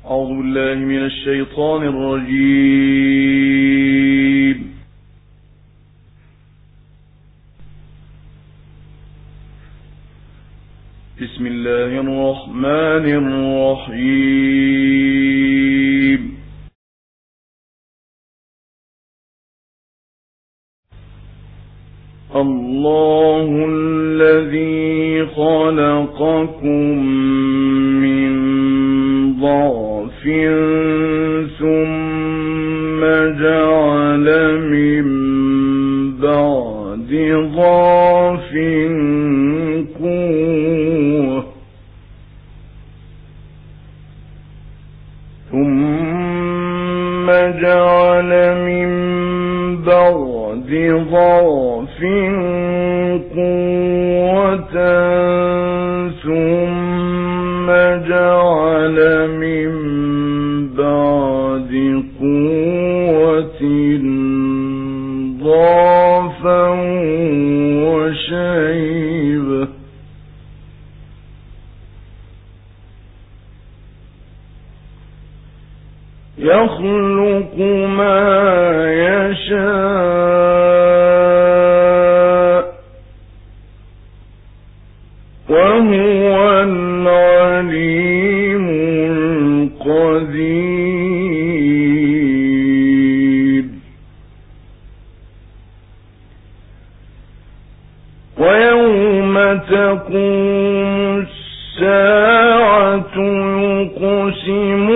أعوذ بالله من الشيطان الرجيم. بسم الله الرحمن الرحيم. الله الذي خلقكم من ضعف ثم جعل من بعد ضعف قوة ثم جعل من بعد ضعف قوة ثم جعل من بعد قوة ضعفا وشيبة يخلق ما يشاء وهو العليم القدير. ويوم تقوم الساعة يقسم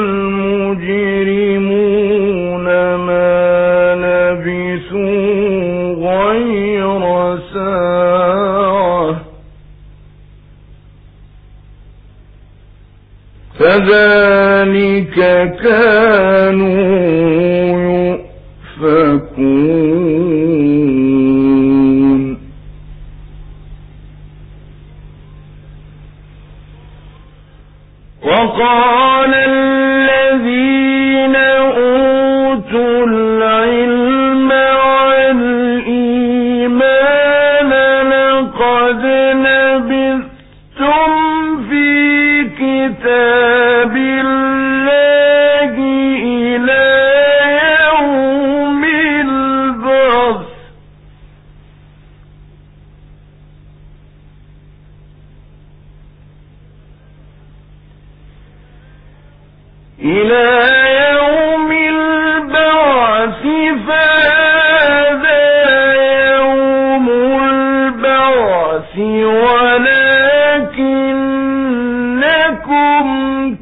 المجرمون ما لبثوا غير ساعة كذلك كانوا يؤفكون. وقال الذين أوتوا العلم والإيمان لقد لبثتم في كتاب الله إلى يوم البعث فهذا يوم البعث ولكنكم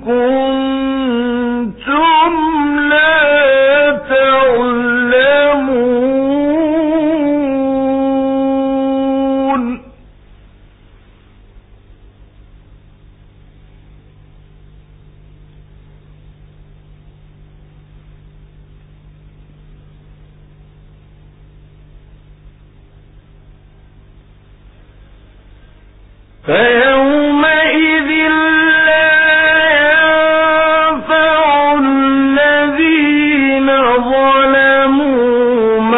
كنتم لا تعلمون. فيومئذ لا ينفع الذين ظلموا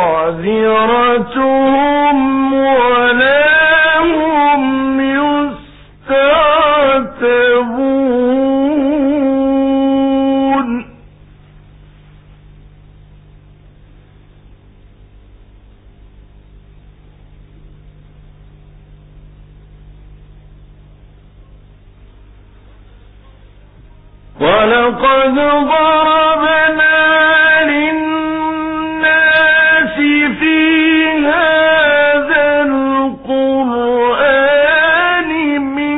معذرتهم ولا هم يستعتبون. ولقد ضربنا للناس في هذا القرآن من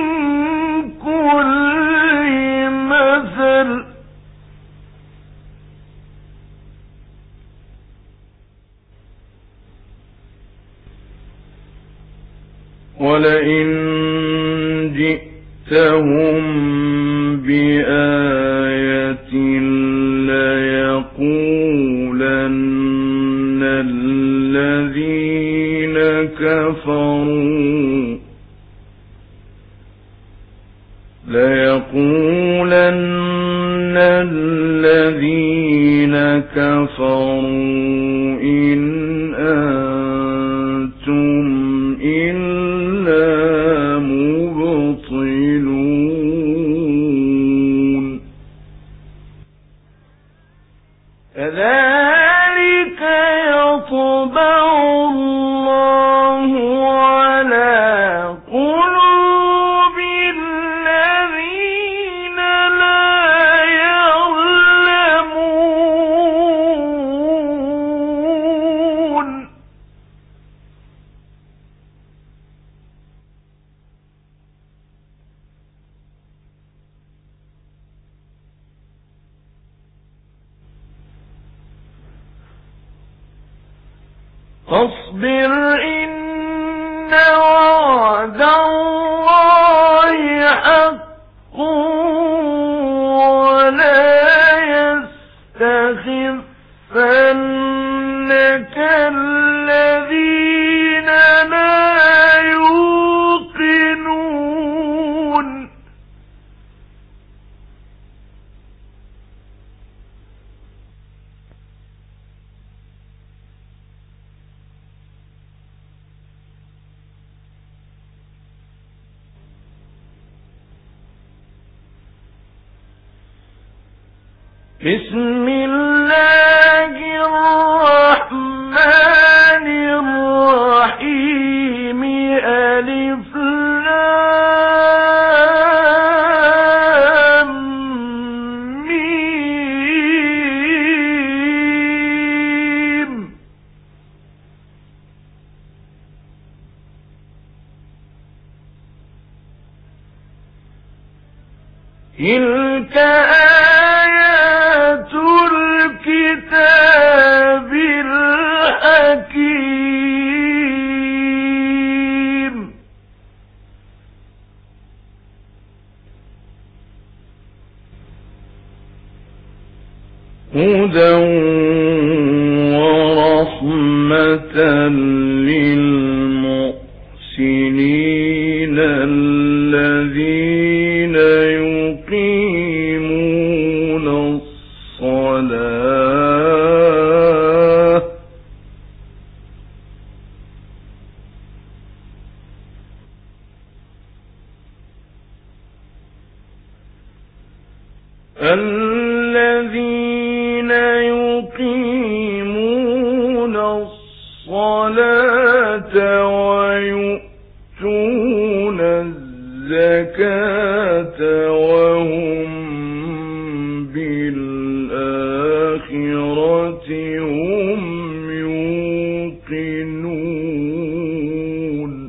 كل مثل ولئن جئتهم بآية ليقولن الذين كفروا إن أنتم إلا مبطلون. فاصبر إن وعد الله حق ولا يستخفنك الذين لا يوقنون بسم الله الرحمن الرحيم ألف لام ميم تلك الكتاب الحكيم هدى ورحمة للمحسنين الذين يقيمون الصلاة الذين يقيمون الصلاة ويؤتون الزكاة وهم بالآخرة هم يوقنون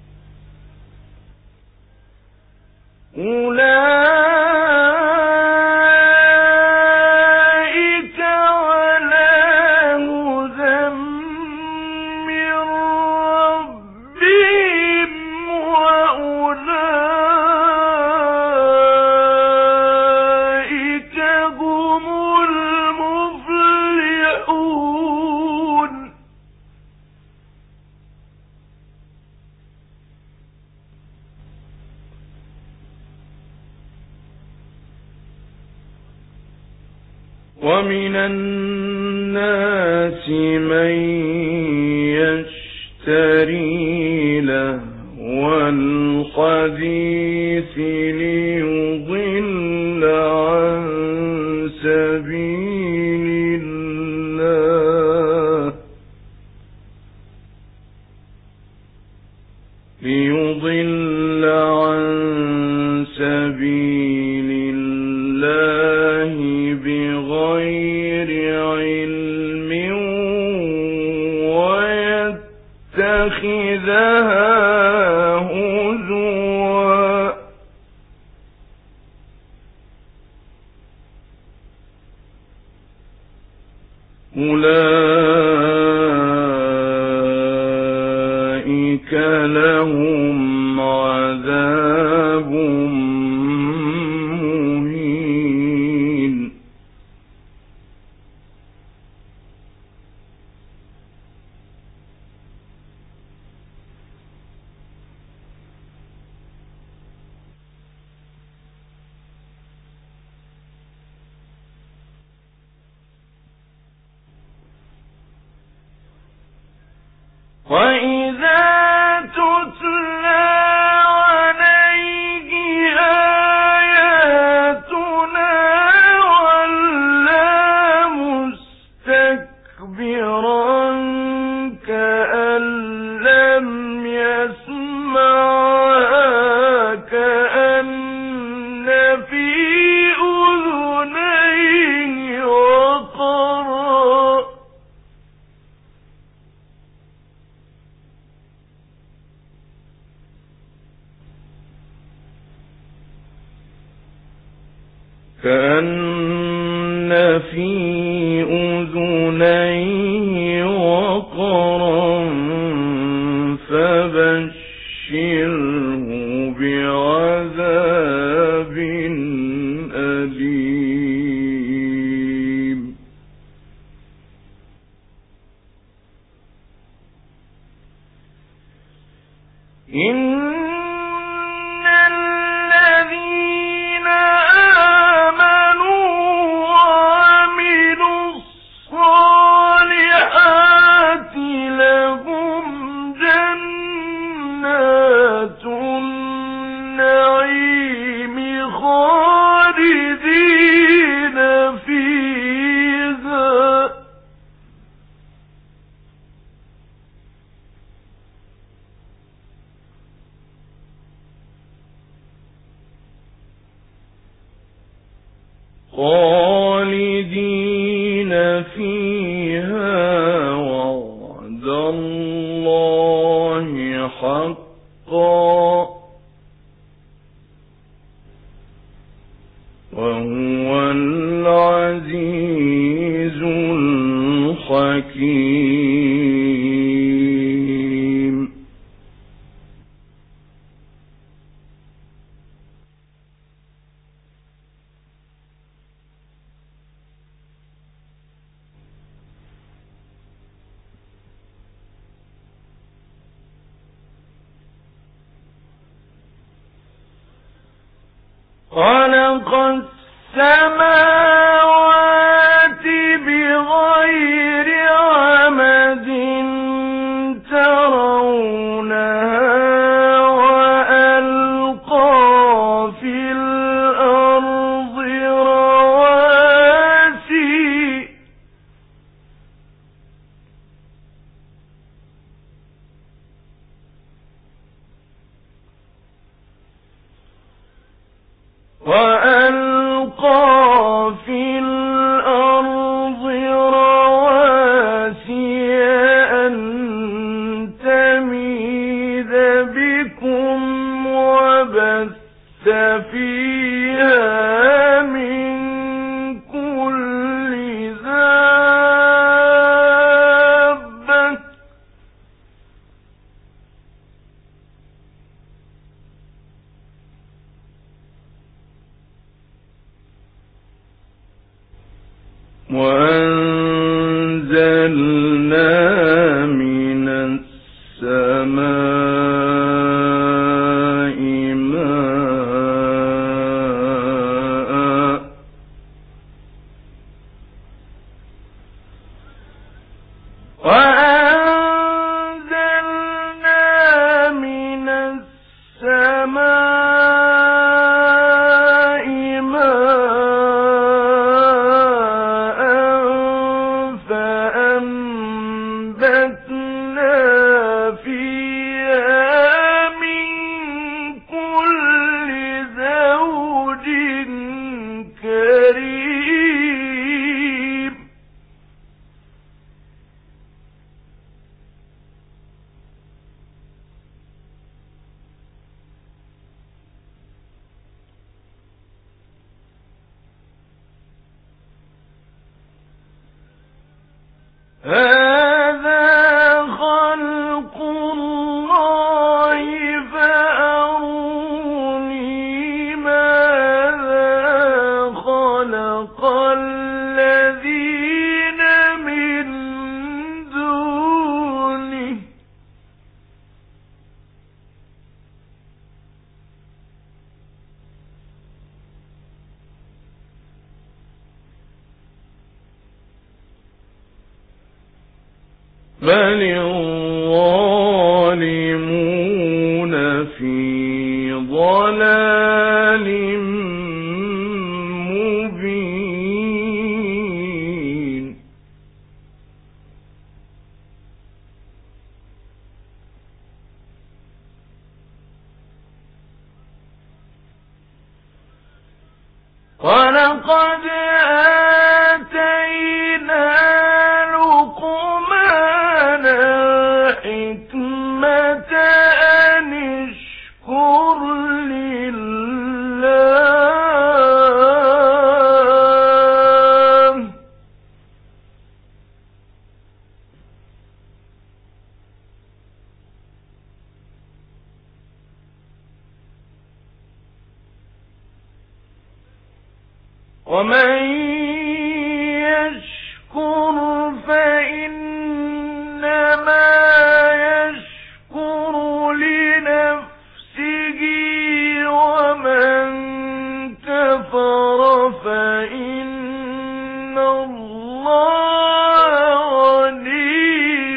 أولئك على هدى من ربهم وأولئك هم المفلحون ومن الناس من يشتري لهو الحديث ليضل عن سبيل الله بغير علم ويتخذها هزوا أولئك لهم عذاب مهين وإذا تتلى عليه آياتنا ولى مستكبرا كأن لم يسمعها كأن في أذنيه وقرا كأن في أذنيه وقرا خالدين فيها وعد الله حقا وهو العزيز الحكيم. خلق السماوات بغير عمد ترونها وألقى في الأرض رواسي أن تميد بكم وبث فيها من كل دابة وأنزلنا من السماء ماء هذا خلق الله فأروني ماذا خلق الذين من دونه بل الظالمون في ضلال مبين. ولقد آتينا لقمان الحكمة أن اشكر لله ومن يشكر فإنما يشكر لنفسه ومن كفر فإن الله غني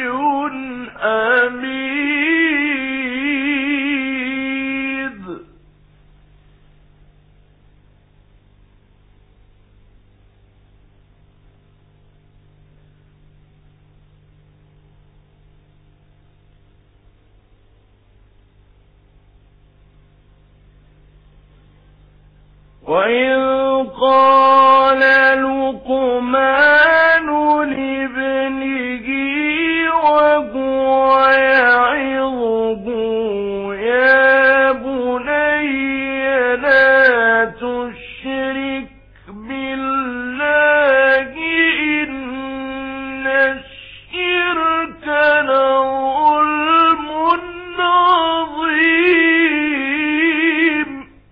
حميد. وإذ قال لقمان لابنه وهو يعظه يا بني لا تشرك بالله إن الشرك لظلم عظيم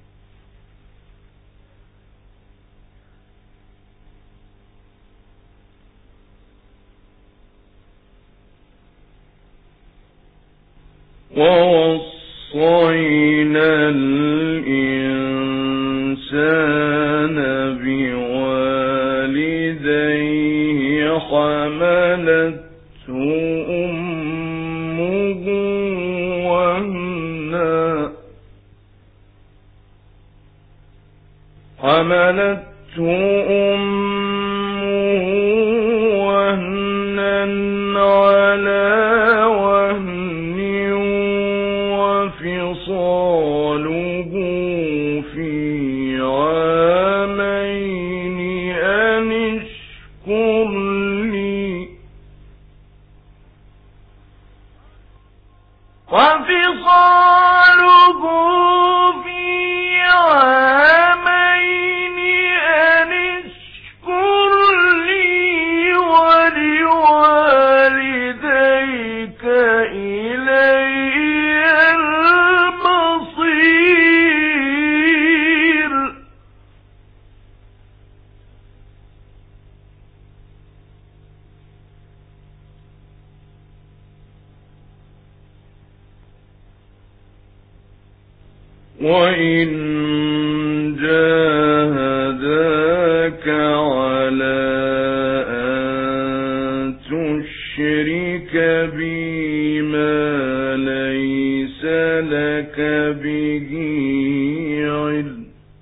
ووصينا الإنسان بوالديه حملته أمه وهنا على وهن وفصاله في عامين أن اشكر لي وفصاله في عامين أن اشكر لي ولوالديك إلي المصير وإن جاهداك على أن تشرك بي ما ليس لك به علم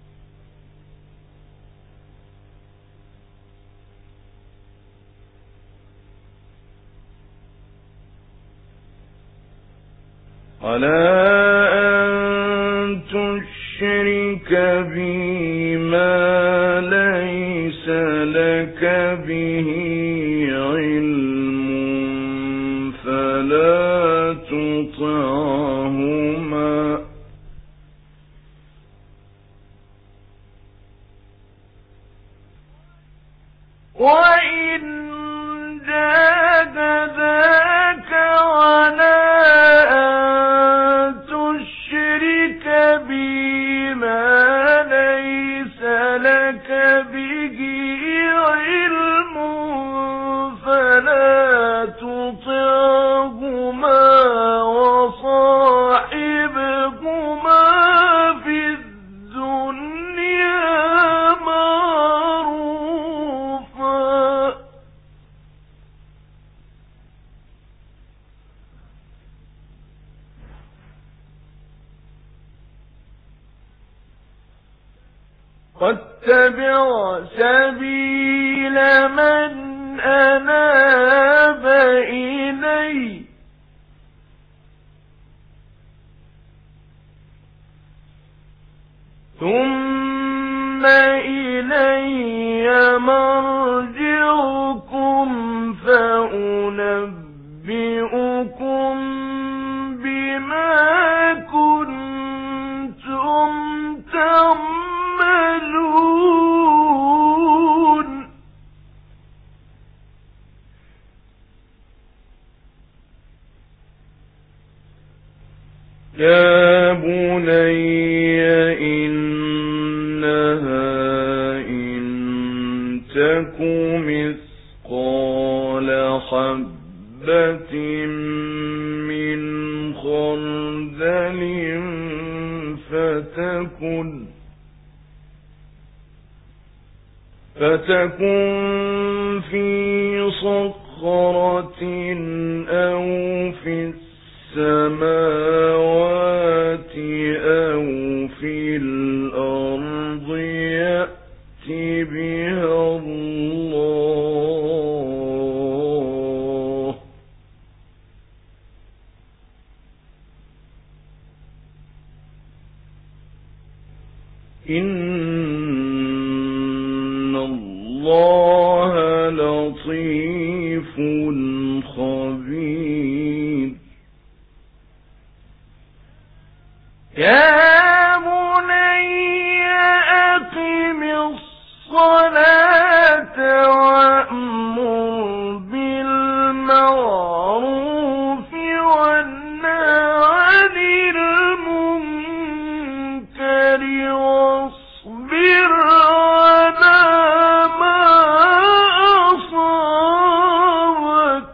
تشرك بي ما ليس لك به علم فلا تطعهما وإن جاهداك على أن تشرك بي ما ليس لك به علم فلا تطعهما وصاحبهما في الدنيا معروفا واتبع سبيل من أناب إلي ثم إلي مرجعكم فأنبئكم بما كنتم تعملون يا بني إنها إن تك مثقال حبة من خردل فتكن في صخرة أو في السماوات أو في الأرض يأت بها الله إن اللَّهَ لَطِيفٌ خَبِيرٌ يَا بُنَيَّ أَقِمِ الصَّلَاةَ وَأْمُرْ بِالْمَعْرُوفِ وَانْهَ عَنِ الْمُنكَرِ وَاصْبِرْ عَلَىٰ مَا أَصَابَكَ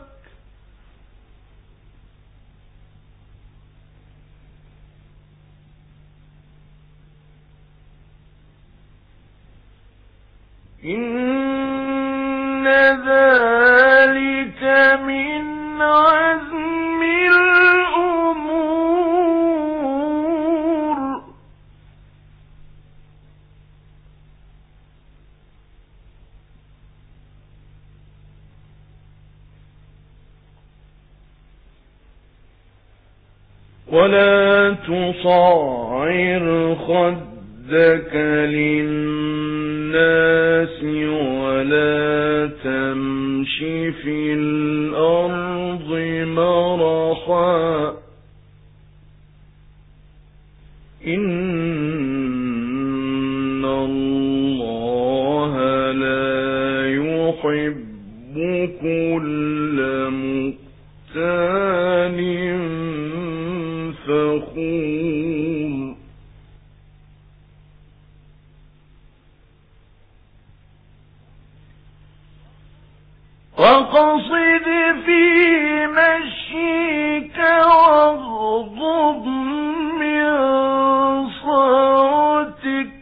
إِنَّ ذَلِكَ مِنْ عَزْمِ الْأُمُورِ وَلَا تُصَعِّرْ خَدَّكَ لِلنَّاسِ وَلَا تَمْشِ فِي الْأَرْضِ مَرَحًا إِنَّ اللَّهَ لَا يُحِبُّ كُلَّ مُخْتَالٍ فَخُورٍ وَاقْصِدْ فِي مَشْيِكَ وَاغْضُضْ مِنْ صَوْتِكَ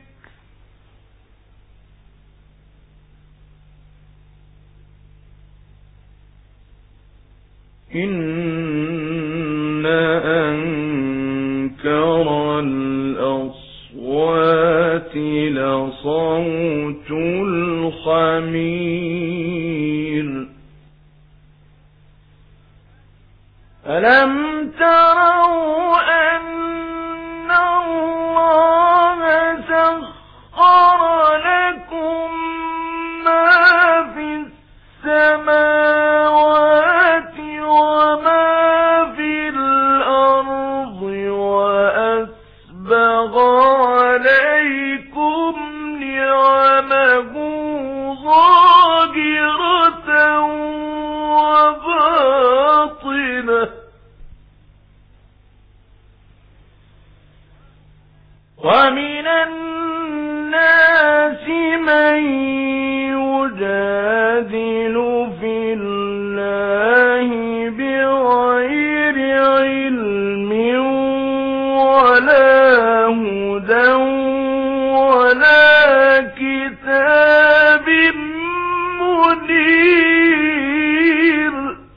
إِنَّ أَنكَرَ الْأَصْوَاتِ لَصَوْتُ الْحَمِيرِ أَلَمْ تَرَوْا أَنَّ اللَّهَ سَخَّرَ لَكُم مَّا فِي السَّمَاوَاتِ وَمَا فِي الْأَرْضِ وَأَسْبَغَ عَلَيْكُمْ نِعَمَهُ ظَاهِرَةً وَبَاطِنَةً وَمِنَ النَّاسِ مَن يُجَادِلُ فِي اللَّهِ بِغَيْرِ عِلْمٍ وَلَا هُدًى وَلَا كِتَابٍ مُنِيرٍ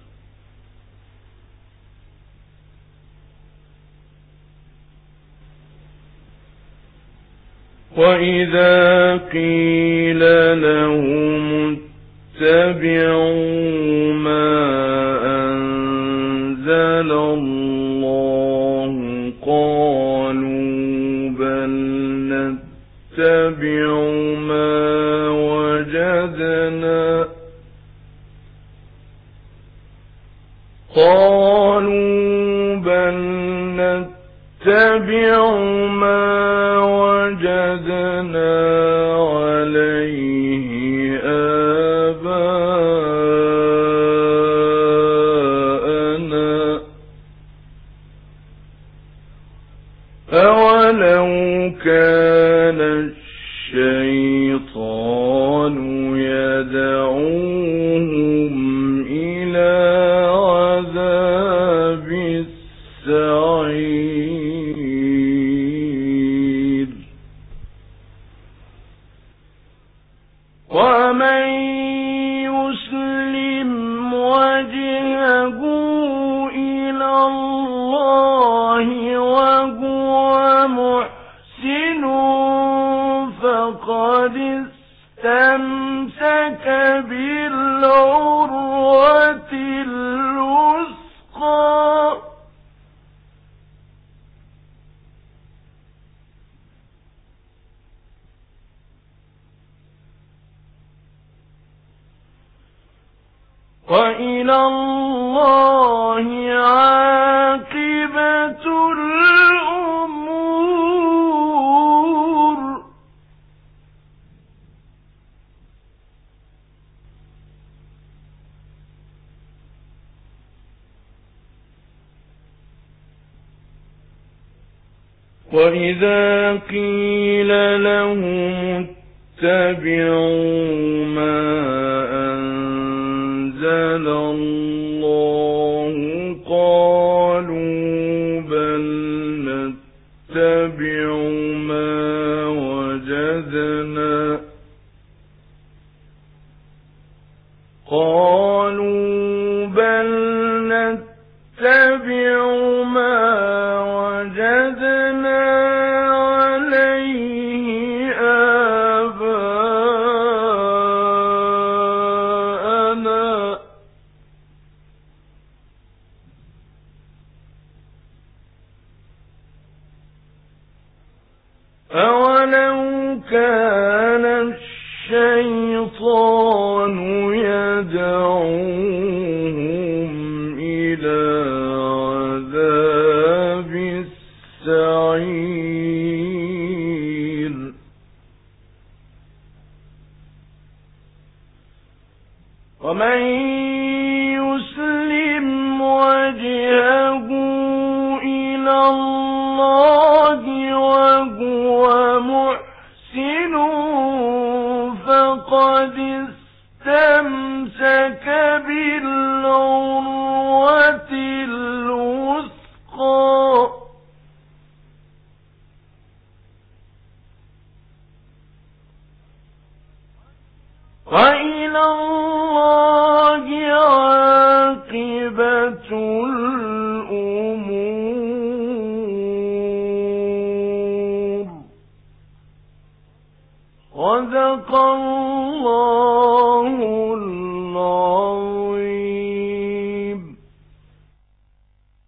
وَإِذَا قِيلَ لَهُمُ اتَّبِعُوا مَا أَنزَلَ اللَّهُ قَالُوا بَلْ نَتَّبِعُ مَا وَجَدْنَا عَلَيْهِ آبَاءَنَا أَوَلَوْ كَانَ الشَّيْطَانُ يَدْعُوهُمْ إِلَى عَذَابِ السَّعِيرِ وَمَن يُسْلِمْ وَجْهَهُ إِلَى اللَّهِ وَهُوَ مُحْسِنٌ فَقَدِ اسْتَمْسَكَ بِالْعُرْوَةِ الْوُثْقَى وإلى الله عاقبة الأمور. وإذا قيل لهم اتبعوا ما أنزل الله قالوا بل نتبع ما وجدنا عليه آباءنا أولو كان الشيطان يدعوهم إلى عذاب السعير. ومن يسلم وجهه إلى الله وهو محسن فقد استمسك بالعروة الوثقى وإلى الله عاقبة الأمور. صدق الله